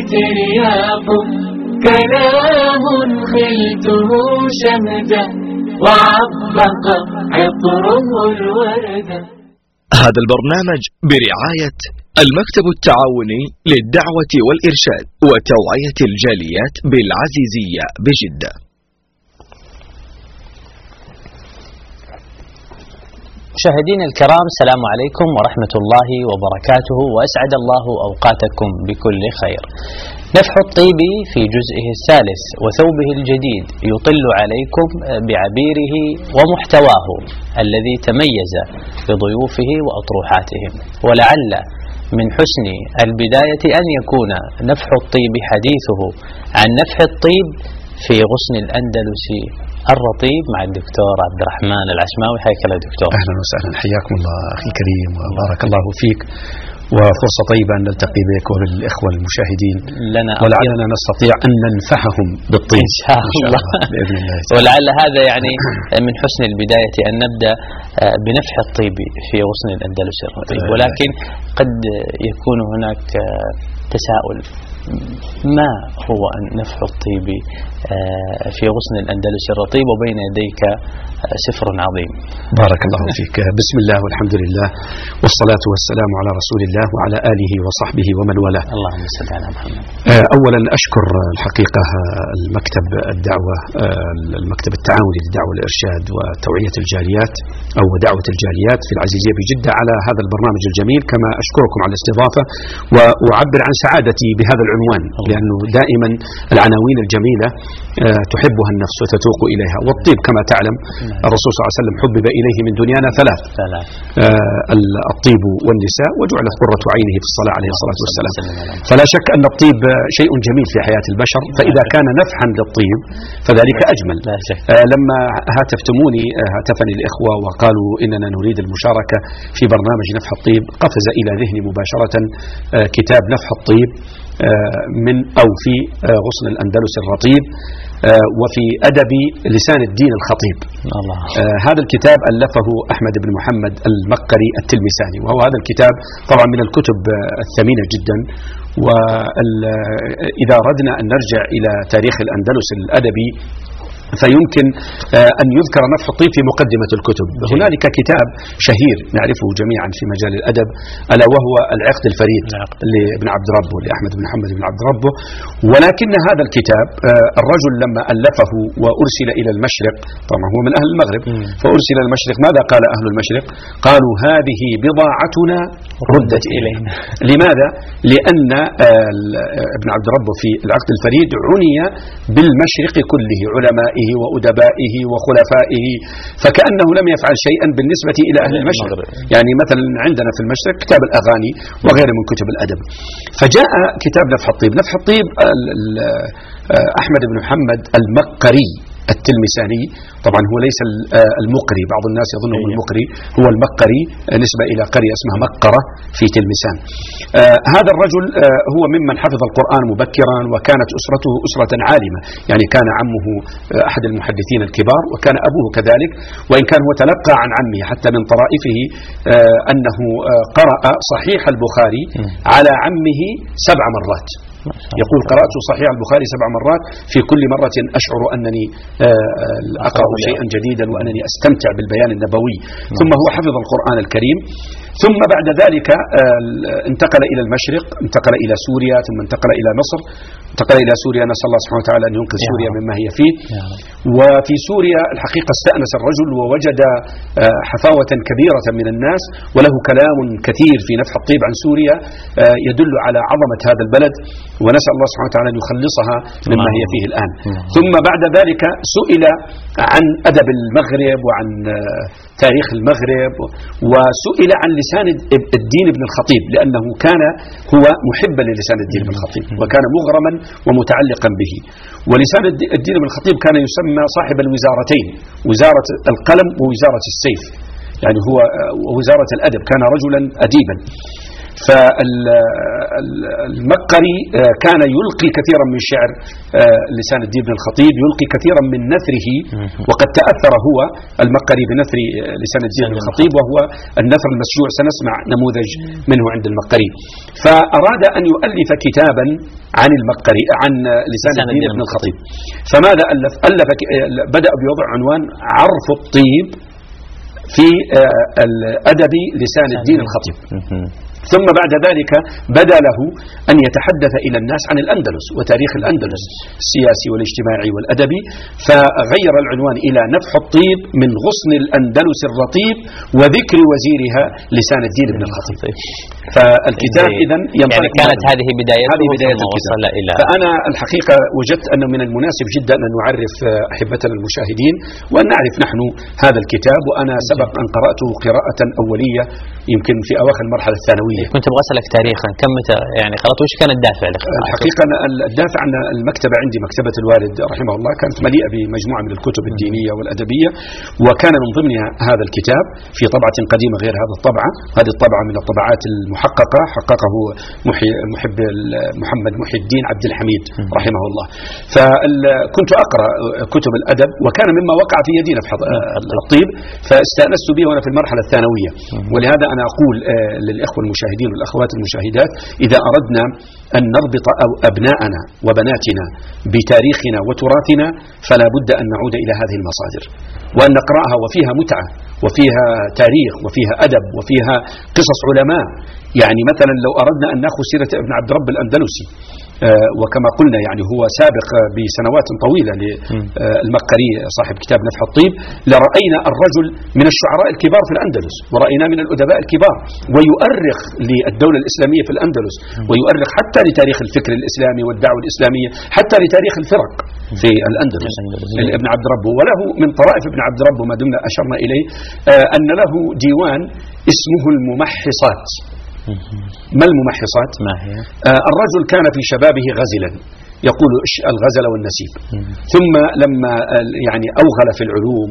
ترياق، كلام خلته شهدا وعبق عطره الوردة. هذا البرنامج برعاية المكتب التعاوني للدعوة والإرشاد وتوعية الجاليات بالعزيزية بجدة. مشاهدينا الكرام، السلام عليكم ورحمة الله وبركاته، وأسعد الله أوقاتكم بكل خير. نفح الطيبي في جزئه الثالث وثوبه الجديد يطل عليكم بعبيره ومحتواه الذي تميز بضيوفه وأطروحاتهم، ولعل من حسن البداية أن يكون نفح الطيب حديثه عن نفح الطيب في غصن الأندلس الرطيب مع الدكتور عبد الرحمن العشماوي. حياك الله دكتور. أهلا وسهلا، حياكم الله أخي الكريم وبارك الله فيك، وفرصة طيبة أن نلتقي بك وبالإخوة المشاهدين ولعلنا نستطيع أن ننفعهم بالطيب إن شاء الله بإذن الله. ولعل هذا يعني من حسن البداية أن نبدأ بنفح الطيب في غصن الأندلس الرطيب، ولكن قد يكون هناك تساؤل: ما هو نفح الطيب في غصن الأندلس الرطيب وبين يديك سفر عظيم؟ بارك الله فيك. بسم الله والحمد لله والصلاة والسلام على رسول الله وعلى آله وصحبه ومن والاه. اللهم صل على محمد. أولا أشكر الحقيقة المكتب الدعوة، المكتب التعاوني للدعوة والإرشاد وتوعية الجاليات أو دعوة الجاليات في العزيزية بجدة على هذا البرنامج الجميل، كما أشكركم على الاستضافة وأعبر عن سعادتي بهذا العنوان، لأنه دائما العناوين الجميلة تحبها النفس وتتوق إليها. والطيب كما تعلم الرسول صلى الله عليه وسلم حبب إليه من دنيانا ثلاث: الطيب والنساء وجعلت قرة عينه في الصلاة عليه الصلاة والسلام. فلا شك أن الطيب شيء جميل في حياة البشر، فإذا كان نفحا للطيب فذلك أجمل. لما هاتفني الإخوة وقالوا إننا نريد المشاركة في برنامج نفح الطيب، قفز إلى ذهني مباشرة كتاب نفح الطيب في غصن الأندلس الرطيب وفي أدب لسان الدين الخطيب. الله. هذا الكتاب ألفه أحمد بن محمد المقري التلمساني، وهو هذا الكتاب طبعا من الكتب الثمينة جدا. وإذا أردنا أن نرجع إلى تاريخ الأندلس الأدبي فيمكن أن يذكر نفح الطيب في مقدمة الكتب. هنالك كتاب شهير نعرفه جميعا في مجال الأدب، ألا وهو العقد الفريد لابن عبد ربه، لأحمد بن محمد بن عبد ربه. ولكن هذا الكتاب الرجل لما ألفه وأرسل إلى المشرق، طبعا هو من أهل المغرب، فأرسل إلى المشرق، ماذا قال أهل المشرق؟ قالوا: هذه بضاعتنا ردت إلينا. لماذا؟ لأن ابن عبد ربه في العقد الفريد عني بالمشرق كله، علمائه وأدبائه وخلفائه، فكأنه لم يفعل شيئا بالنسبة إلى أهل المشرق. يعني مثلا عندنا في المشرق كتاب الأغاني وغيره من كتب الأدب. فجاء كتاب نفح الطيب. نفح الطيب أحمد بن محمد المقري التلمساني، طبعا هو ليس المقري، بعض الناس يظنه المقري، هو المقري نسبة إلى قرية اسمها مقرة في تلمسان. هذا الرجل هو ممن حفظ القرآن مبكرا، وكانت أسرته أسرة عالمة، يعني كان عمه أحد المحدثين الكبار، وكان أبوه كذلك، وإن كان هو تلقى عن عمه حتى من طرائفه أنه قرأ صحيح البخاري على عمه 7 مرات. يقول: قرأت صحيح البخاري 7 مرات، في كل مرة أشعر أنني أقرأ شيئا جديدا وأنني أستمتع بالبيان النبوي. ثم هو حفظ القرآن الكريم، ثم بعد ذلك انتقل إلى المشرق، انتقل إلى سوريا، ثم انتقل إلى مصر، انتقل إلى سوريا، نسأل الله سبحانه وتعالى أن ينقذ سوريا مما هي فيه. وفي سوريا الحقيقة استأنس الرجل ووجد حفاوة كبيرة من الناس، وله كلام كثير في نفح الطيب عن سوريا يدل على عظمة هذا البلد، ونسأل الله سبحانه وتعالى أن يخلصها مما هي فيه الآن. ثم بعد ذلك سئل عن أدب المغرب وعن تاريخ المغرب، وسئل عن لسان الدين ابن الخطيب، لأنه كان هو محبا للسان الدين ابن الخطيب وكان مغرما ومتعلقا به. ولسان الدين ابن الخطيب كان يسمى صاحب الوزارتين، وزارة القلم ووزارة السيف، يعني هو وزارة الأدب، كان رجلا أديبا. فالمقري كان يلقي كثيرا من شعر لسان الدين بن الخطيب، يلقي كثيرا من نثره، وقد تأثر هو المقري بنثر لسان الدين بن الخطيب، وهو النثر المسجوع، سنسمع نموذج منه عند المقري. فأراد أن يؤلف كتابا عن المقري، عن لسان الدين بن الخطيب. فماذا ألف بدأ بوضع عنوان عرف الطيب في الأدب لسان الدين الخطيب. ثم بعد ذلك بدا له أن يتحدث إلى الناس عن الأندلس وتاريخ الأندلس السياسي والاجتماعي والأدبي، فغير العنوان إلى نفح الطيب من غصن الأندلس الرطيب وذكر وزيرها لسان الدين بن الخطيب. فالكتاب إذن يعني كانت هذه بداية الكتاب. فأنا الحقيقة وجدت أنه من المناسب جدا أن نعرف أحبتنا المشاهدين وأن نعرف نحن هذا الكتاب. وأنا سبق أن قرأته قراءة أولية يمكن في أواخر المرحلة الثانوية. كنت أبغى أسألك تاريخا كم متى يعني قرأت، وش كان الدافع لقراءته؟ الحقيقة الدافع أن المكتبة عندي، مكتبة الوالد رحمه الله، كانت مليئة بمجموعة من الكتب الدينية والأدبية، وكان من ضمنها هذا الكتاب في طبعة قديمة غير هذه الطبعة. هذه الطبعة من الطبعات المحققة، حققه محب محمد محي الدين عبد الحميد رحمه الله. فكنت أقرأ كتب الأدب، وكان مما وقع في يدي نفح الطيب، فاستأنست به وأنا في المرحلة الثانوية. ولهذا أنا أقول للإخوة المشاهدين والأخوات المشاهدات، إذا أردنا أن نربط أبناءنا وبناتنا بتاريخنا وتراثنا فلا بد أن نعود إلى هذه المصادر وأن نقرأها، وفيها متعة وفيها تاريخ وفيها أدب وفيها قصص علماء. يعني مثلا لو أردنا أن نأخذ سيرة ابن عبد رب الأندلسي، وكما قلنا يعني هو سابق بسنوات طويلة للمقري صاحب كتاب نفح الطيب، لرأينا الرجل من الشعراء الكبار في الأندلس، ورأينا من الأدباء الكبار، ويؤرخ للدولة الإسلامية في الأندلس، ويؤرخ حتى لتاريخ الفكر الإسلامي والدعوة الإسلامية، حتى لتاريخ الفرق في الأندلس ابن عبد رب. وله من طرائف ابن عبد رب ما دمنا أشرنا إليه أن له ديوان اسمه الممحصات. ما الممحصات؟ ما هي؟ الرجل كان في شبابه غزلا، يقول الغزل والنسيب، ثم لما يعني أوغل في العلوم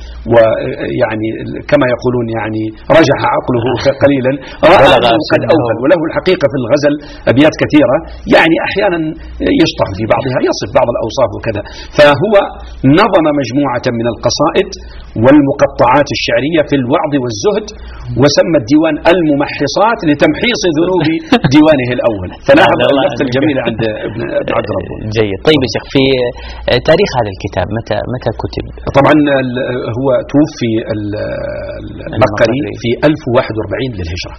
ويعني كما يقولون يعني رجح عقله قليلا، رأى أنه قد أوغل. وله الحقيقة في الغزل أبيات كثيرة، يعني أحيانا يشطح في بعضها، يصف بعض الأوصاف وكذا. فهو نظم مجموعة من القصائد والمقطعات الشعرية في الوعظ والزهد، وسمى الديوان الممحصات لتمحيص ذنوب ديوانه الأول. فلاحظ اللفظ الجميل عند ابن عبد رب. جيد. طيب يا شيخ، في تاريخ هذا الكتاب متى كتب؟ طبعا هو توفي المقري في 1041 للهجرة.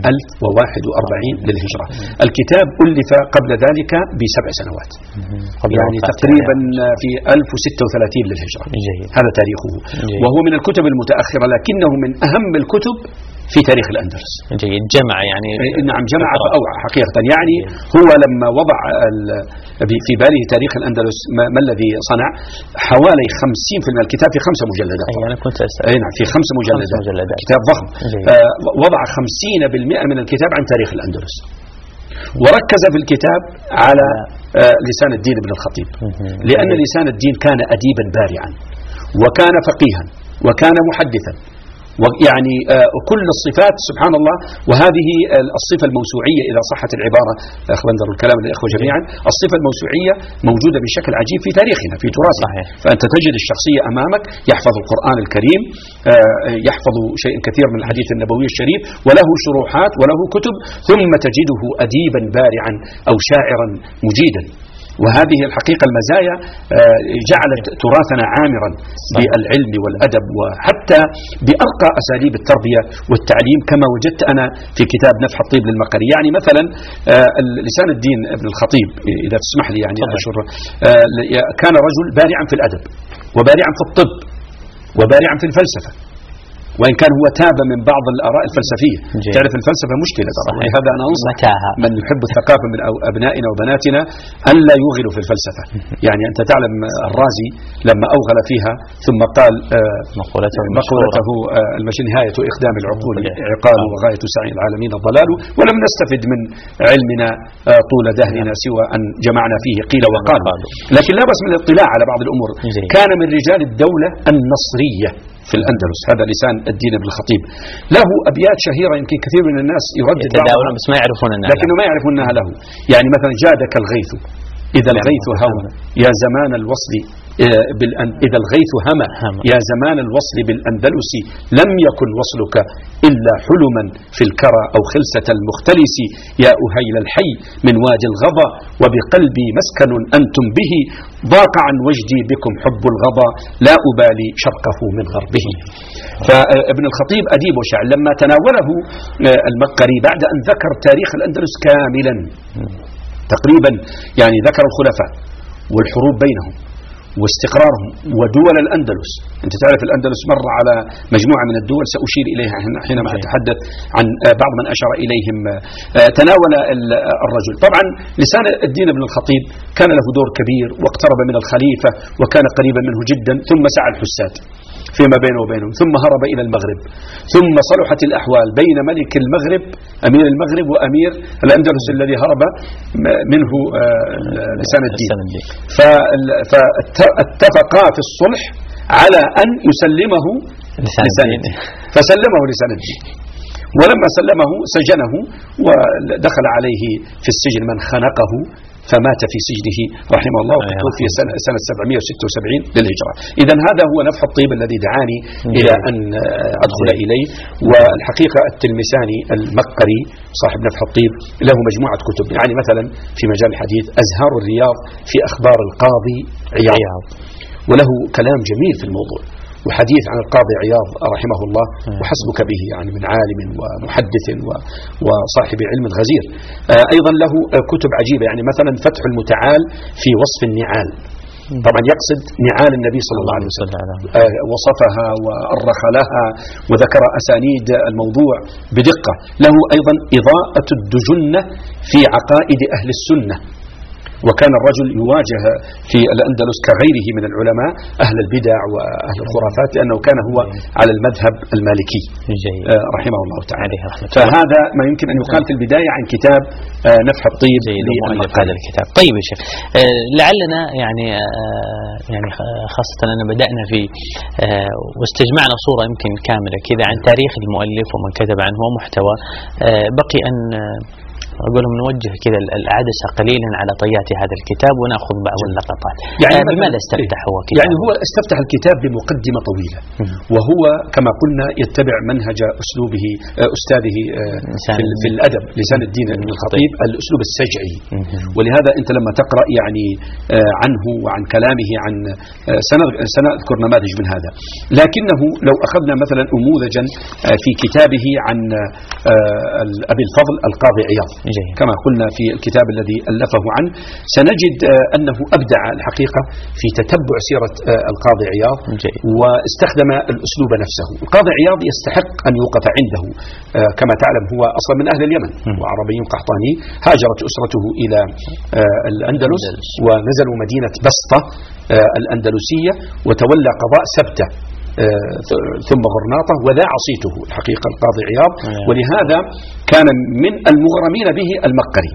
1041 للهجرة. الكتاب ألف قبل ذلك ب7 سنوات، يعني تقريبا في 1036 للهجرة. جيد. هذا تاريخه. جيد. وهو من الكتب المتأخرة، لكنه من أهم الكتب في تاريخ الأندلس. جيد. جمع يعني. نعم، جمع فأوعى حقيقة. يعني هو لما وضع في باله تاريخ الأندلس ما الذي صنع؟ حوالي 50% الكتاب في 5 مجلدات. أنا كنت أسأل. نعم، في 5 مجلدات. كتاب ضخم. وضع 50% من الكتاب عن تاريخ الأندلس، وركز في الكتاب على لسان الدين بن الخطيب، لأن لسان الدين كان أديبا بارعا، وكان فقيها، وكان محدثا، ويعني كل الصفات سبحان الله. وهذه الصفة الموسوعية إذا صحت العبارة، أخواننا الكلام للإخوة جميعا، الصفة الموسوعية موجودة بشكل عجيب في تاريخنا في تراثنا. فأنت تجد الشخصية أمامك يحفظ القرآن الكريم، يحفظ شيء كثير من الحديث النبوي الشريف، وله شروحات وله كتب، ثم تجده أديبا بارعا أو شاعرا مجيدا. وهذه الحقيقة المزايا جعلت تراثنا عامرا بالعلم والأدب، وحتى بأرقى أساليب التربية والتعليم، كما وجدت أنا في كتاب نفح الطيب للمقري. يعني مثلا لسان الدين ابن الخطيب، إذا تسمح لي يعني أشر، كان رجل بارعا في الأدب، وبارعا في الطب، وبارعا في الفلسفة، وإن كان هو تاب من بعض الآراء الفلسفية. تعرف الفلسفة مشكلة طبعا، هذا أنا أنصح من يحب الثقافة من أبنائنا وبناتنا أن لا يوغلوا في الفلسفة. يعني أنت تعلم الرازي لما أوغل فيها ثم قال مقولته نهاية إخدام العقول عقال، وغاية سعي العالمين الضلال، ولم نستفد من علمنا طول دهرنا سوى أن جمعنا فيه قيل وقال. لكن لا بأس من الاطلاع على بعض الأمور. كان من رجال الدولة النصرية في الأندلس. هذا لسان الدين ابن الخطيب، له أبيات شهيرة يمكن كثير من الناس يردد يتداولون بس ما يعرفون أنها لكنه ما يعرفونها له. يعني مثلا جادك الغيث إذا الغيث هوى يا زمان الوصل إذا الغيث هما يا زمان الوصل بالأندلس لم يكن وصلك إلا حلما في الكرى أو خلسة المختلس يا أهيل الحي من وادي الغضا وبقلبي مسكن أنتم به ضاق عن وجدي بكم حب الغضا لا أبالي شرقه من غربه. فابن الخطيب أديب وشاعر لما تناوله المقري بعد أن ذكر تاريخ الأندلس كاملا تقريبا، يعني ذكر الخلفاء والحروب بينهم واستقرارهم ودول الأندلس. أنت تعرف الأندلس مر على مجموعة من الدول سأشير إليها حينما أتحدث عن بعض من أشار إليهم. تناول الرجل طبعا لسان الدين ابن الخطيب كان له دور كبير واقترب من الخليفة وكان قريبا منه جدا، ثم سعى الحساد فيما بينه وبينهم، ثم هرب إلى المغرب، ثم صلحت الأحوال بين ملك المغرب أمير المغرب وأمير الأندلس الذي هرب منه لسان الدين. فاتفقا في الصلح على أن يسلمه لسان الدين، فسلمه لسان الدين، ولما سلمه سجنه ودخل عليه في السجن من خنقه فمات في سجنه رحمه الله، وتوفي سنة 776 للهجرة. إذن هذا هو نفح الطيب الذي دعاني إلى أن أدخل إليه. والحقيقة التلمساني المقري صاحب نفح الطيب له مجموعة كتب، يعني مثلا في مجال الحديث أزهار الرياض في أخبار القاضي عياض، وله كلام جميل في الموضوع وحديث عن القاضي عياض رحمه الله وحسبك به، يعني من عالم ومحدث وصاحب علم غزير. أيضا له كتب عجيبة، يعني مثلا فتح المتعال في وصف النعال، طبعا يقصد نعال النبي صلى الله عليه وسلم، وصفها وأرخ لها وذكر أسانيد الموضوع بدقة. له أيضا إضاءة الدجنة في عقائد أهل السنة، وكان الرجل يواجه في الأندلس كغيره من العلماء أهل البدع وأهل الخرافات، لأنه كان هو على المذهب المالكي رحمه الله تعالى. فهذا ما يمكن أن يقال في البداية عن كتاب نفح الطيب لمؤلف هذا الكتاب. طيب يا شيخ، لعلنا يعني خاصة أن بدأنا في واستجمعنا صورة يمكن كاملة كذا عن تاريخ المؤلف ومن كتب عنه ومحتوى، بقي أن أقولهم نوجه كذا العدسة قليلا على طيات هذا الكتاب ونأخذ بعض اللقطات. يعني بماذا استفتح هو كتاب؟ يعني هو استفتح الكتاب بمقدمة طويلة، وهو كما قلنا يتبع منهج أسلوبه أستاذه في الأدب لسان الدين ابن الخطيب، الأسلوب السجعي. ولهذا أنت لما تقرأ يعني عنه وعن كلامه عن سنذكر نماذج من هذا. لكنه لو أخذنا مثلا أموذجا في كتابه عن أبي الفضل القاضي عياض كما قلنا في الكتاب الذي ألفه عنه، سنجد أنه أبدع الحقيقة في تتبع سيرة القاضي عياض واستخدم الأسلوب نفسه. القاضي عياض يستحق أن يوقف عنده، كما تعلم هو أصلا من أهل اليمن وعربي قحطاني، هاجرت أسرته إلى الأندلس ونزلوا مدينة بسطة الأندلسية وتولى قضاء سبتة ثم غرناطة، وذاع صيته الحقيقة القاضي عياض، ولهذا كان من المغرمين به المقري،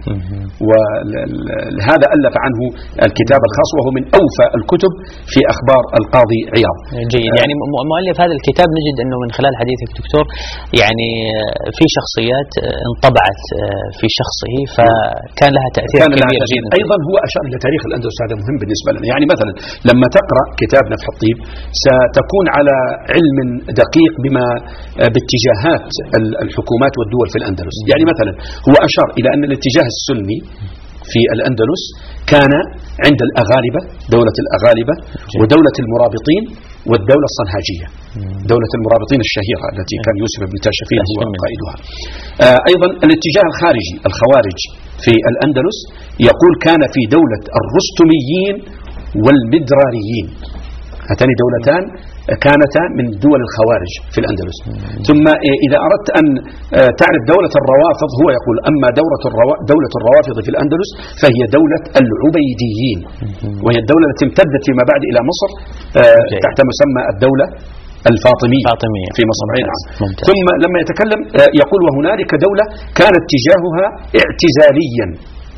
ولهذا ألف عنه الكتاب الخاص وهو من أوفى الكتب في أخبار القاضي عياض. جيد. يعني مؤلف هذا الكتاب نجد أنه من خلال حديثك دكتور يعني في شخصيات انطبعت في شخصه فكان لها تأثير كبير جدا. أيضا هو أشار إلى تاريخ الأندلس، هذا مهم بالنسبة لنا. يعني مثلا لما تقرأ كتاب نفح الطيب ستكون على علم دقيق بما باتجاهات الحكومات والدول في الأندلس. يعني مثلا هو أشار إلى أن الاتجاه السني في الأندلس كان عند الأغالبة، دولة الأغالبة ودولة المرابطين والدولة الصنهاجية، دولة المرابطين الشهيرة التي كان يوسف بن تاشفين هو قائدها. أيضا الاتجاه الخارجي الخوارج في الأندلس يقول كان في دولة الرستميين والمدراريين، هاتان دولتان كانتا من دول الخوارج في الأندلس. ثم إذا أردت أن تعرف دولة الروافض هو يقول أما دولة الروافض في الأندلس فهي دولة العبيديين، وهي الدولة التي امتدت فيما بعد إلى مصر تحت مسمى الدولة الفاطمية في مصر. ثم لما يتكلم يقول وهنالك دولة كان اتجاهها اعتزاليا،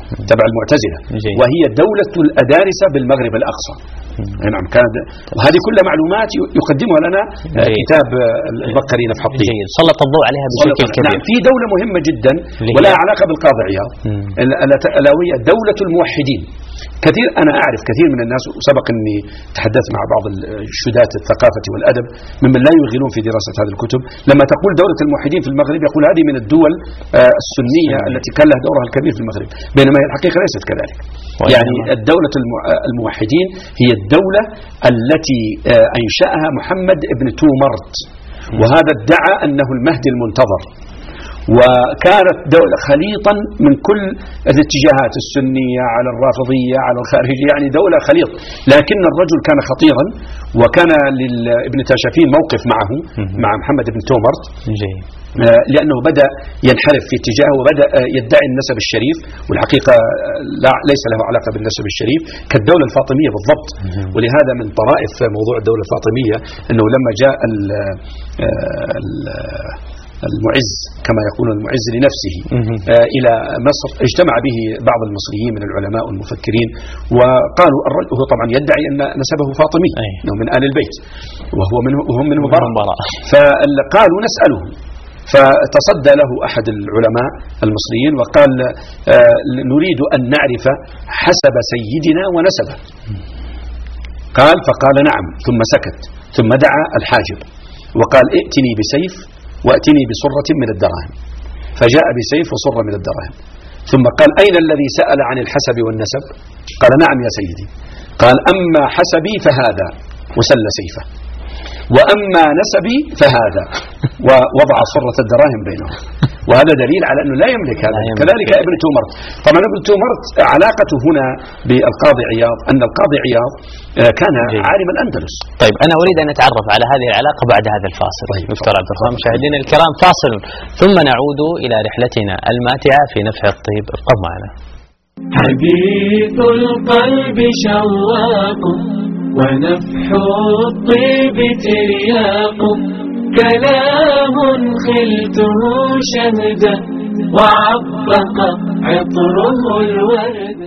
تبع المعتزلة، وهي دولة الأدارسة بالمغرب الأقصى. نعم، كانت وهذه كلها معلومات يقدمها لنا كتاب البقري نفح الطيب. سلط الضوء عليها بشكل كبير. نعم، في دولة مهمة جدا ولها علاقة بالقاضي عياض، ألا وهي دولة الموحدين. أنا أعرف كثير من الناس، وسبق أني تحدثت مع بعض الشدات الثقافة والأدب ممن لا يغلون في دراسة هذه الكتب، لما تقول دولة الموحدين في المغرب يقول هذه من الدول السنية التي كان لها دورها الكبير في المغرب، بينما هي الحقيقة ليست كذلك. يعني الدولة الموحدين هي الدولة التي أنشأها محمد بن تومرت، وهذا ادعى أنه المهدي المنتظر، وكانت دولة خليطا من كل الاتجاهات، السنية على الرافضية على الخارجية، يعني دولة خليط. لكن الرجل كان خطيرا، وكان لابن تاشفين موقف معه مع محمد بن تومرت، لأنه بدأ ينحرف في اتجاهه وبدأ يدعي النسب الشريف، والحقيقة ليس له علاقة بالنسب الشريف كالدولة الفاطمية بالضبط. ولهذا من طرائف موضوع الدولة الفاطمية أنه لما جاء المعز كما يقولون المعز لنفسه إلى مصر، اجتمع به بعض المصريين من العلماء والمفكرين، وقالوا هو طبعا يدعي أن نسبه فاطمي، أنه من آل البيت وهم منه براء، فقالوا نسأله. فتصدى له أحد العلماء المصريين وقال نريد أن نعرف حسب سيدنا ونسبه. فقال نعم، ثم سكت، ثم دعا الحاجب وقال ائتني بسيف وأتني بصرة من الدراهم، فجاء بسيف وصرة من الدراهم، ثم قال أين الذي سأل عن الحسب والنسب؟ قال نعم يا سيدي. قال أما حسبي فهذا، وسل سيفه، وأما نسبي فهذا، ووضع صرة الدراهم بينهم. وهذا دليل على أنه لا يملك هذا. كذلك ابن تومرت. طبعا ابن تومرت علاقته هنا بالقاضي عياض أن القاضي عياض كان عالم الأندلس. طيب أنا أريد أن أتعرف على هذه العلاقة بعد هذا الفاصل. دكتور عبد الرحمن. مشاهدينا الكرام، فاصل ثم نعود إلى رحلتنا الماتعة في نفح الطيب. ابقوا معنا. حديث القلب شواق، ونفح الطيب ترياق، كلام خلته شهدا، وعبق عطره الورد.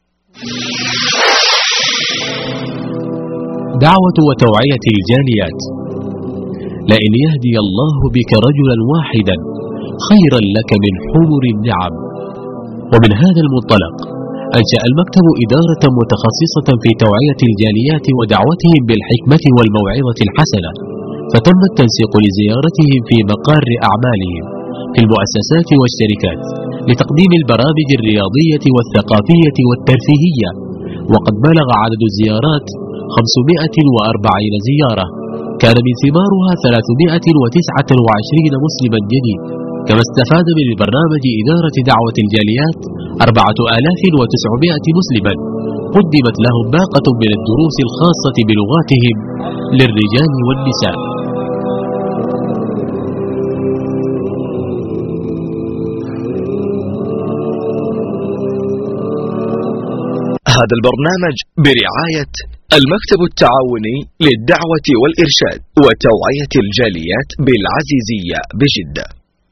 دعوة وتوعية الجاليات. لئن يهدي الله بك رجلا واحدا خيرا لك من حمر النعم. ومن هذا المنطلق أنشأ المكتب إدارة متخصصة في توعية الجاليات ودعوتهم بالحكمة والموعظة الحسنة، فتم التنسيق لزيارتهم في مقار أعمالهم في المؤسسات والشركات لتقديم البرامج الرياضية والثقافية والترفيهية، وقد بلغ عدد الزيارات 540 زيارة، كان من ثمارها 329 مسلما جديد. كما استفاد من البرنامج إدارة دعوة الجاليات 4900 مسلما، قدمت لهم باقة من الدروس الخاصة بلغاتهم للرجال والنساء. هذا البرنامج برعاية المكتب التعاوني للدعوة والإرشاد وتوعية الجاليات بالعزيزية بجدة.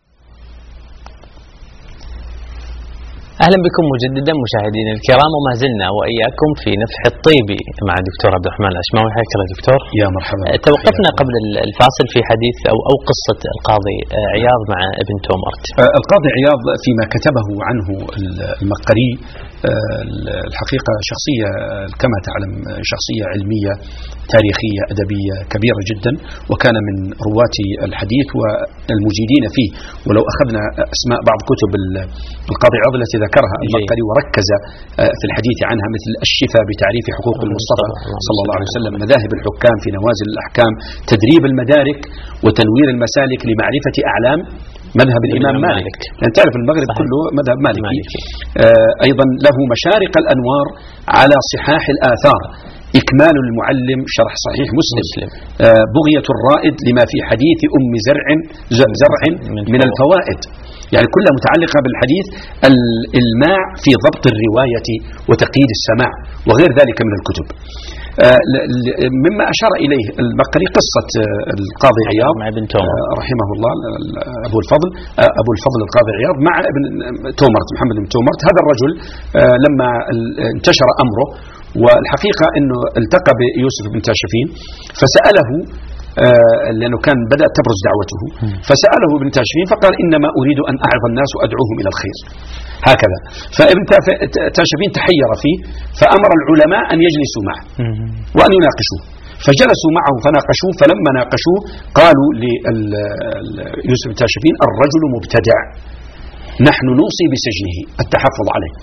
أهلا بكم مجددا مشاهدينا الكرام، وما زلنا وإياكم في نفح الطيب مع دكتور عبد الرحمن الأشماوي. حياك الله دكتور. يا مرحبا. توقفنا قبل الفاصل في حديث أو قصة القاضي عياض مع ابن تومرت. القاضي عياض فيما كتبه عنه المقري الحقيقة شخصية كما تعلم شخصية علمية تاريخية أدبية كبيرة جدا، وكان من رواة الحديث والمجيدين فيه. ولو أخذنا أسماء بعض كتب القاضي عياض التي ذكرها المقري وركز في الحديث عنها، مثل الشفاء بتعريف حقوق المصطفى صلى الله عليه وسلم، مذاهب الحكام في نوازل الأحكام، تدريب المدارك وتنوير المسالك لمعرفة أعلام مذهب الإمام مالك، لأن تعرف المغرب كله مذهب مالكي. أيضا له مشارق الأنوار على صحاح الآثار، إكمال المعلم شرح صحيح مسلم. بغية الرائد لما في حديث أم زرع من الفوائد، يعني كلها متعلقة بالحديث. الإلماع في ضبط الرواية وتقييد السماع وغير ذلك من الكتب. مما أشار إليه المقري قصة القاضي عياض رحمه الله أبو الفضل القاضي عياض مع ابن تومرت محمد بن تومرت. هذا الرجل لما انتشر أمره، والحقيقة أنه التقى بيوسف بن تاشفين فسأله، لأنه كان بدأت تبرز دعوته، فسأله ابن تاشفين فقال إنما أريد أن أعظ الناس وأدعوهم إلى الخير هكذا. فابن تاشفين تحير فيه فأمر العلماء أن يجلسوا معه وأن يناقشوه، فجلسوا معه فناقشوه. فلما ناقشوه قالوا ليوسف بن تاشفين الرجل مبتدع، نحن نوصي بسجنه التحفظ عليه.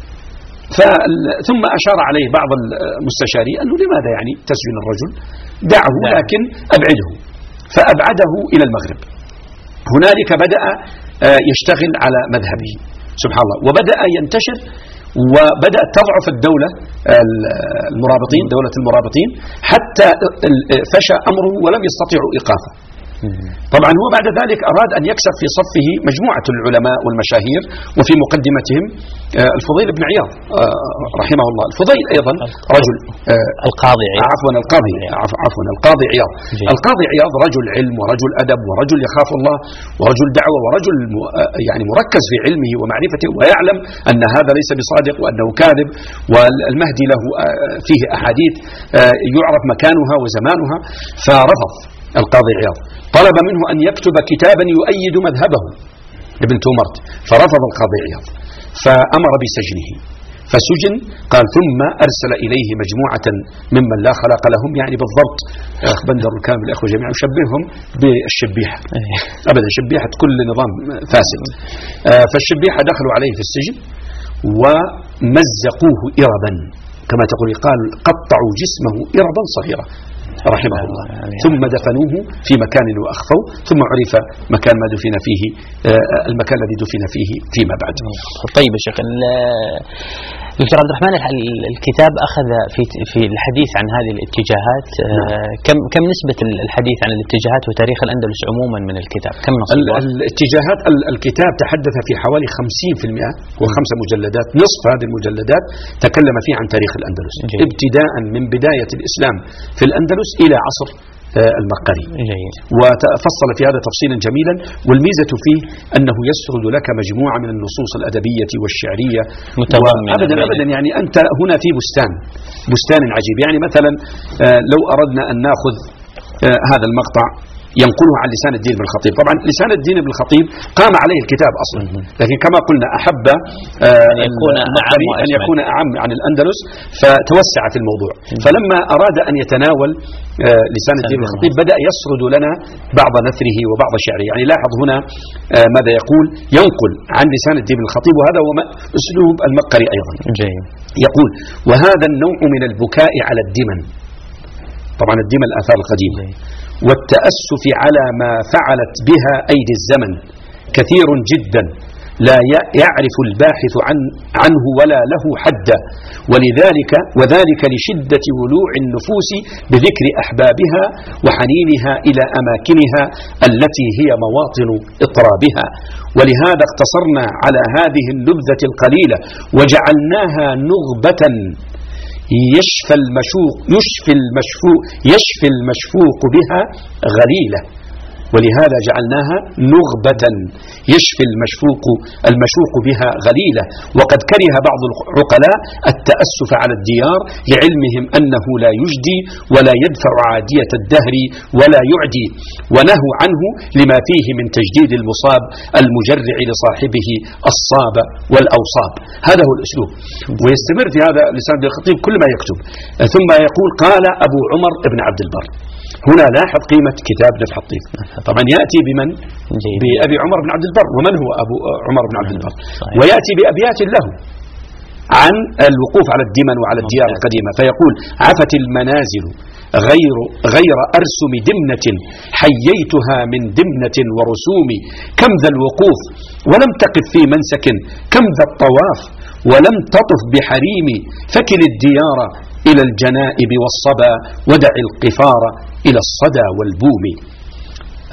ثم أشار عليه بعض المستشارين أنه لماذا يعني تسجن الرجل، دعه لكن أبعده، فأبعده إلى المغرب. هنالك بدأ يشتغل على مذهبه سبحان الله، وبدأ ينتشر، وبدأت تضعف الدولة المرابطين، دولة المرابطين، حتى فشى أمره ولم يستطيعوا إيقافه. طبعا هو بعد ذلك أراد أن يكسب في صفه مجموعة العلماء والمشاهير، وفي مقدمتهم الفضيل بن عياض رحمه الله. الفضيل أيضا رجل القاضي عياض القاضي عياض. القاضي عياض رجل علم ورجل أدب ورجل يخاف الله ورجل دعوة ورجل يعني مركز في علمه ومعرفته، ويعلم أن هذا ليس بصادق وأنه كاذب، والمهدي له فيه أحاديث يعرف مكانها وزمانها. فرفض القاضي عياض، طلب منه أن يكتب كتابا يؤيد مذهبه ابن تومرت، فرفض القاضي عياض فأمر بسجنه فسجن. قال ثم أرسل إليه مجموعة ممن لا خلاق لهم، يعني بالضبط أخ بندر الكامل الأخوة جميعا يشبههم بالشبيحة أبدا، شبيحة كل نظام فاسد. فالشبيحة دخلوا عليه في السجن ومزقوه إربا كما تقول، قال قطعوا جسمه إربا صغيرة رحمه الله، ثم دفنوه في مكان وأخفوا، ثم عرف مكان ما دفن فيه، المكان الذي دفن فيه فيما بعد. طيب يا شيخ دكتور عبد الرحمن، الكتاب أخذ في الحديث عن هذه الاتجاهات، كم نسبة الحديث عن الاتجاهات وتاريخ الأندلس عموما من الكتاب؟ كم نصيبه؟ الاتجاهات الكتاب تحدث في حوالي 50%، و5 مجلدات، نصف هذه المجلدات تكلم فيه عن تاريخ الأندلس ابتداء من بداية الإسلام في الأندلس إلى عصر المقري، وتفصل في هذا تفصيلا جميلا. والميزة فيه أنه يسرد لك مجموعة من النصوص الأدبية والشعرية أبدا يعني أنت هنا في بستان عجيب. يعني مثلا لو أردنا أن نأخذ هذا المقطع ينقله عن لسان الدين بن الخطيب. طبعا لسان الدين بن الخطيب قام عليه الكتاب أصلا، لكن كما قلنا أحب أن يكون أعم عن الأندلس فتوسع في الموضوع. فلما أراد أن يتناول لسان الدين بن الخطيب بدأ يسرد لنا بعض نثره وبعض شعره. يعني لاحظ هنا ماذا يقول، ينقل عن لسان الدين بن الخطيب، وهذا هو أسلوب المقري أيضا. يقول: وهذا النوع من البكاء على الدمن، طبعا الدمن الآثار القديمة، والتأسف على ما فعلت بها أيدي الزمن كثير جدا، لا يعرف الباحث عنه ولا له حدا، وذلك لشدة ولوع النفوس بذكر أحبابها وحنينها إلى أماكنها التي هي مواطن إطرابها. ولهذا اقتصرنا على هذه النبذة القليلة وجعلناها نغبة يشفي المشفوق بها غليلة. ولهذا جعلناها نغبة يشفي المشوق بها غليلة. وقد كره بعض العقلاء التأسف على الديار لعلمهم أنه لا يجدي ولا يدفع عادية الدهر ولا يعدي، ونهوا عنه لما فيه من تجديد المصاب المجرع لصاحبه الصاب والأوصاب. هذا هو الأسلوب، ويستمر في هذا لسان الخطيب كل ما يكتب. ثم يقول: قال أبو عمر بن عبد البر. هنا لاحظ قيمة كتاب نفح الطيب. طبعا يأتي بمن؟ بأبي عمر بن عبد البر. ومن هو أبو عمر بن عبد البر؟ ويأتي بأبيات له عن الوقوف على الدمن وعلى الديار القديمة، فيقول: عفت المنازل غير أرسم دمنة، حييتها من دمنة ورسوم، كم ذا الوقوف ولم تقف في منسك، كم ذا الطواف ولم تطف بحريم، فكل الديار إلى الجنائب والصبا، ودع القفار إلى الصدى والبوم.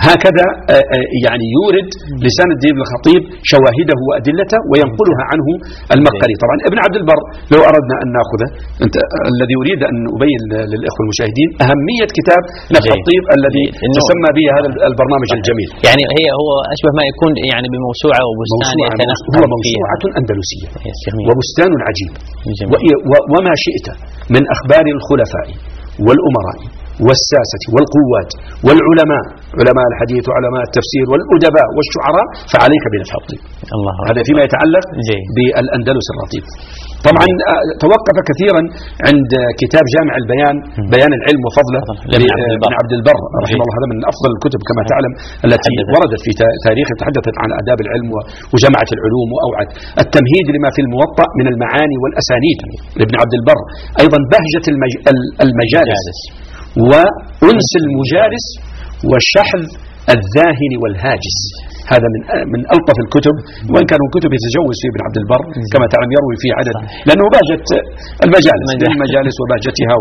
هكذا يعني يورد لسان الدين الخطيب شواهده وأدلته وينقلها عنه المقري. طبعا ابن عبد البر لو أردنا أن نأخذه الذي أريد أن أبين للإخوة المشاهدين أهمية كتاب نفح الطيب الذي تسمى به هذا البرنامج الجميل. يعني هو أشبه ما يكون يعني بموسوعة وبستان هو موسوعة أندلسية وبستان عجيب وما شئت من أخبار الخلفاء والأمراء والساسة والقوات والعلماء، علماء الحديث وعلماء التفسير والأدباء والشعراء، فعليك بنفح الطيب. هذا فيما يتعلق بالأندلس الرطيب. طبعا توقف كثيرا عند كتاب جامع البيان، بيان العلم وفضله لابن عبد البر رحمه الله. هذا من أفضل الكتب كما تعلم التي وردت في تاريخ، تحدثت عن آداب العلم وجمعت العلوم وأوعت. التمهيد لما في الموطأ من المعاني والأسانيد لابن عبد البر. أيضا بهجة المجالس وأنس المجالس وشحذ الذاهن والهاجس. هذا من ألطف الكتب، وإن كانوا كتب يتجوز في ابن عبد البر كما تعلم، يروي في عدد لأنه بهجة المجالس وبهجتها.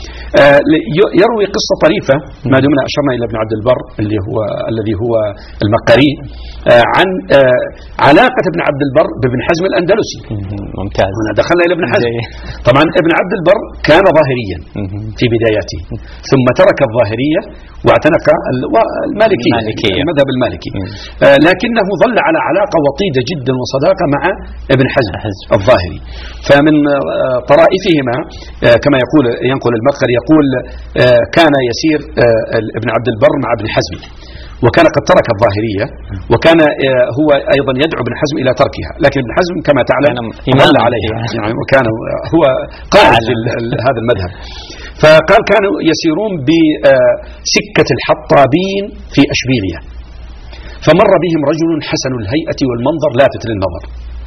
يروي قصة طريفة ما دمنا أشرنا إلى ابن عبد البر الذي هو المقري، عن علاقة ابن عبد البر بابن حزم الأندلسي. ممتاز. دخلنا إلى ابن حزم. طبعا ابن عبد البر كان ظاهريا في بداياته، ثم ترك الظاهرية واعتنق المالكية، المذهب المالكي، لكنه ظل على علاقة وطيدة جدا وصداقة مع ابن حزم الظاهري. فمن طرائفهما كما ينقل المقري، يقول كان يسير ابن عبد البر مع ابن حزم، وكان قد ترك الظاهرية، وكان هو أيضا يدعو ابن حزم إلى تركها، لكن ابن حزم كما تعلم ظل عليها يعني، وكان هو قائد هذا المذهب. فقال كانوا يسيرون بسكة الحطابين في أشبيلية، فمر بهم رجل حسن الهيئة والمنظر لافت للنظر،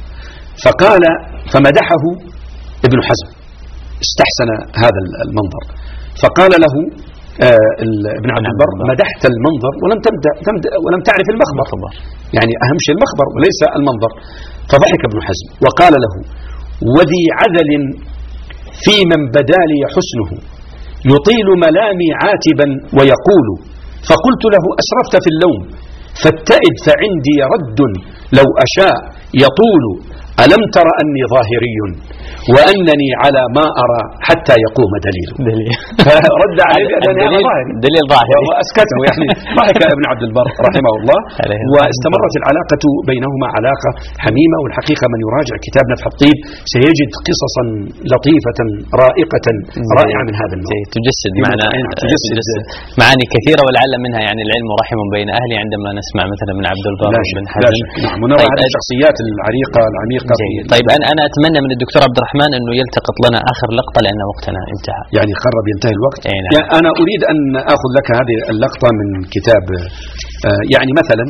فمدحه ابن حزم، استحسن هذا المنظر، فقال له ابن عبد البر: مدحت المنظر ولم تعرف المخبر، يعني أهم شيء المخبر وليس المنظر. فضحك ابن حزم وقال له: وذي عذل في من بدا لي حسنه يطيل ملامي عاتبا ويقول. فقلت له: أسرفت في اللوم فاتئد فعندي رد لو أشاء يطول. ألم تر أني ظاهري وأنني على ما أرى حتى يقوم دليل. فرد عليه بأنني دليل ظاهري وأسكته، يعني ضحك ابن عبد البر رحمه الله. واستمرت العلاقة بينهما علاقة حميمة. والحقيقة من يراجع كتاب نفح الطيب سيجد قصصا لطيفة رائقة رائعة من هذا النوع، تجسد معاني كثيرة، ولعل منها يعني العلم رحم بين أهله عندما نسمع مثلا من عبد البر بن حزم. نعم، ونرى هذه الشخصيات العريقة العميقة. طيب أنا أتمنى من الدكتور عبد الرحمن أنه يلتقط لنا آخر لقطة لأن وقتنا انتهى. يعني قرب ينتهي الوقت. نعم. يعني أنا أريد أن أخذ لك هذه اللقطة من كتاب يعني مثلا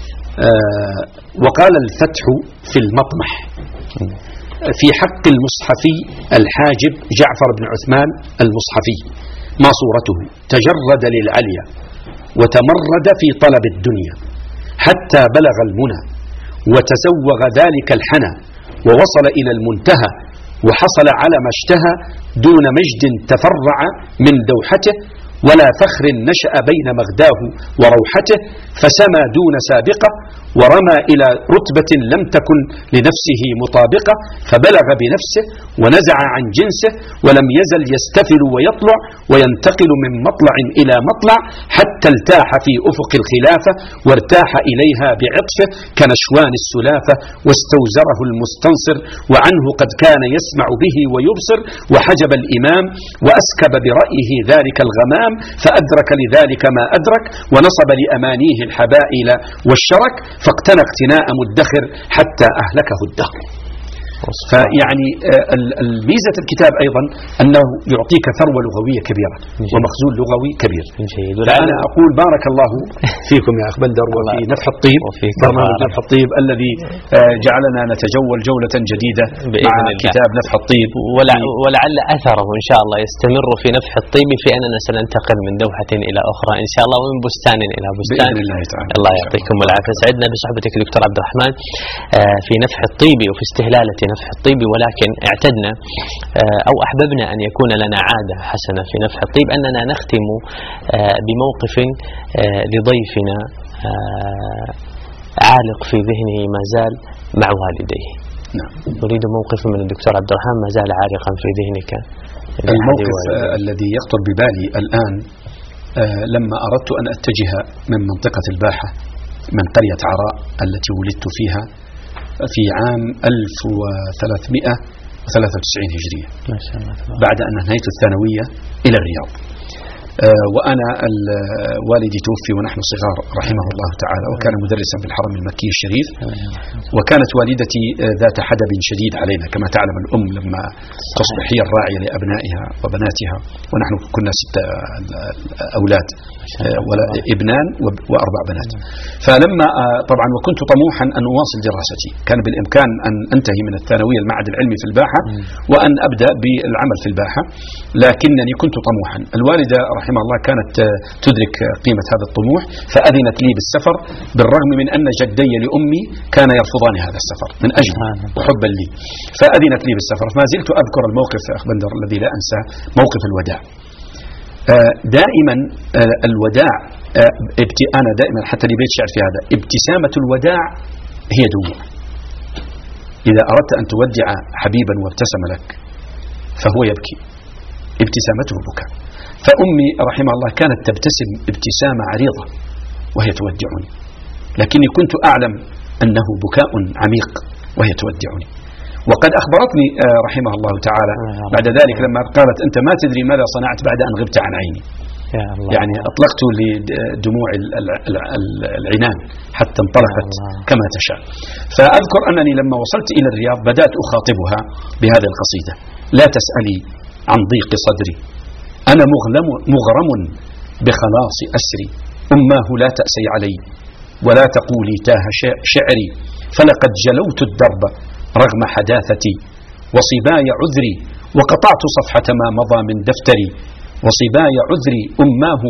وقال الفتح في المطمح في حق المصحفي الحاجب جعفر بن عثمان المصحفي: ما صورته تجرد للعليا وتمرد في طلب الدنيا حتى بلغ المنى وتزوغ ذلك الحنى ووصل إلى المنتهى وحصل على ما اشتهى دون مجد تفرع من دوحته ولا فخر نشأ بين مغداه وروحته فسمى دون سابقة ورمى إلى رتبة لم تكن لنفسه مطابقة فبلغ بنفسه ونزع عن جنسه ولم يزل يستفل ويطلع وينتقل من مطلع إلى مطلع حتى التاح في أفق الخلافة وارتاح إليها بعطفه كنشوان السلافة واستوزره المستنصر وعنه قد كان يسمع به ويبصر وحجب الإمام وأسكب برأيه ذلك الغمام فأدرك لذلك ما أدرك ونصب لأمانيه الحبائل والشرك فاقتنى اقتناء مدخر حتى أهلكه الدهر. فيعني الميزة الكتاب أيضا أنه يعطيك ثروة لغوية كبيرة ومخزون لغوي كبير. فأنا أقول بارك الله فيكم يا أخ بندر وفي نفح الطيب، برنامج نفح الطيب الذي جعلنا نتجول جولة جديدة مع كتاب نفح الطيب، ولعل أثره إن شاء الله يستمر في نفح الطيب في أننا سننتقل من دوحة إلى أخرى إن شاء الله ومن بستان إلى بستان بإذن الله تعالى. الله يعطيكم العافية. سعدنا بصحبتك دكتور عبد الرحمن في نفح الطيب وفي استهلالة نفح الطيب، ولكن اعتدنا أو أحببنا أن يكون لنا عادة حسنة في نفح الطيب أننا نختم بموقف لضيفنا عالق في ذهنه ما زال مع والديه. نعم. نريد موقف من الدكتور عبد الرحمن ما زال عالقا في ذهنك. الموقف الذي يخطر ببالي الآن لما أردت أن أتجه من منطقة الباحة من قرية عراء التي ولدت فيها في عام 1393 هجرية، ما شاء الله، بعد أن أنهيت الثانوية إلى الرياض. وأنا والدي توفي ونحن صغار رحمه الله تعالى، وكان مدرسا في الحرم المكي الشريف، وكانت والدتي ذات حدب شديد علينا. كما تعلم الأم لما تصبح هي الراعية لأبنائها وبناتها، ونحن كنا 6 أولاد، ابنان و4 بنات. فلما طبعا وكنت طموحا أن أواصل دراستي، كان بالإمكان أن أنتهي من الثانوية المعهد العلمي في الباحة وأن أبدأ بالعمل في الباحة، لكنني كنت طموحا. الوالدة رحمه الله كانت تدرك قيمة هذا الطموح، فأذنت لي بالسفر، بالرغم من أن جدي لأمي كان يرفضان هذا السفر من أجل وحبا لي، فأذنت لي بالسفر. فما زلت أذكر الموقف يا أخ بندر الذي لا أنسى، موقف الوداع. دائما الوداع أنا دائما حتى لي بيت شعر في هذا: ابتسامة الوداع هي دموع. إذا أردت أن تودع حبيبا وابتسم لك فهو يبكي، ابتسامته بكاء. فأمي رحمها الله كانت تبتسم ابتسامة عريضة وهي تودعني، لكني كنت أعلم أنه بكاء عميق وهي تودعني. وقد أخبرتني رحمه الله تعالى بعد ذلك لما قالت: أنت ما تدري ماذا صنعت بعد أن غبت عن عيني. يعني أطلقت لدموع العنان حتى انطلقت كما تشاء. فأذكر أنني لما وصلت إلى الرياض بدأت أخاطبها بهذه القصيدة: لا تسألي عن ضيق صدري، أنا مغرم بخلاص أسري، أماه لا تأسي علي ولا تقولي تاه شعري، فلقد جلوت الدرب رغم حداثتي، وصباي عذري وقطعت صفحة ما مضى من دفتري، وصباي عذري أماه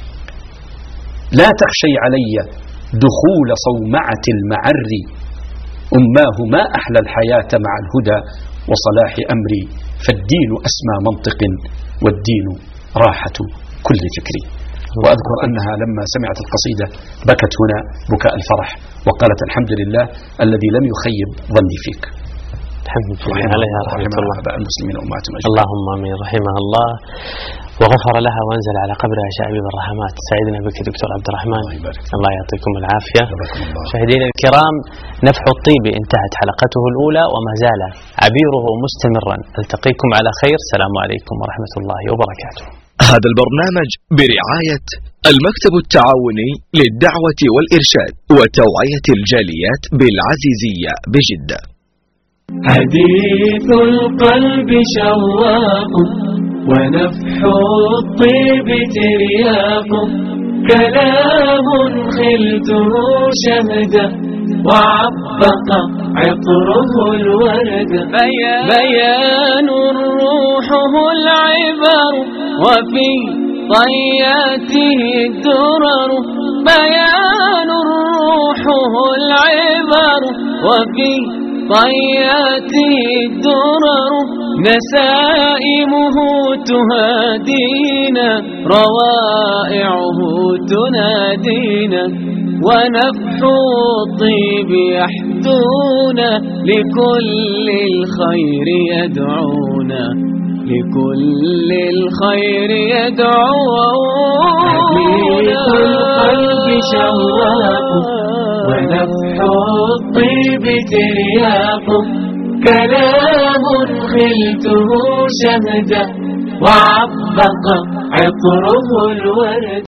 لا تخشي علي دخول صومعة المعر، أماه ما أحلى الحياة مع الهدى وصلاح أمري، فالدين أسمى منطق والدين راحة كل فكري. وأذكر أنها لما سمعت القصيدة بكت هنا بكاء الفرح، وقالت: الحمد لله الذي لم يخيب ظني فيك. الحمد لله عليها رحمة الله المسلمين وأمهاتهم أجمعين. اللهم آمين. رحمها الله وغفر لها وأنزل على قبرها شعبيب الرحمات. سعيدنا بك دكتور عبد الرحمن، الله يعطيكم العافية. مشاهدينا الكرام، نفح الطيب انتهت حلقته الأولى وما زال عبيره مستمرا. ألتقيكم على خير. السلام عليكم ورحمة الله وبركاته. هذا البرنامج برعاية المكتب التعاوني للدعوة والإرشاد وتوعية الجاليات بالعزيزية بجدة. حديث القلب شواق ونفح الطيب ترياق، كلام خلته شهدا وعبق عطره الورد، بيان روحه العبر وفي طياته الدرر، بيان روحه العبر وفي طياته الدرر، نسائمه تهادينا روائعه تنادينا، ونفح الطيب يحدونا لكل الخير يدعونا، لكل الخير يدعونا. حديث القلب شواق ونفح الطيب ترياق، كلام خلته شهدا وعبق عطره الورد.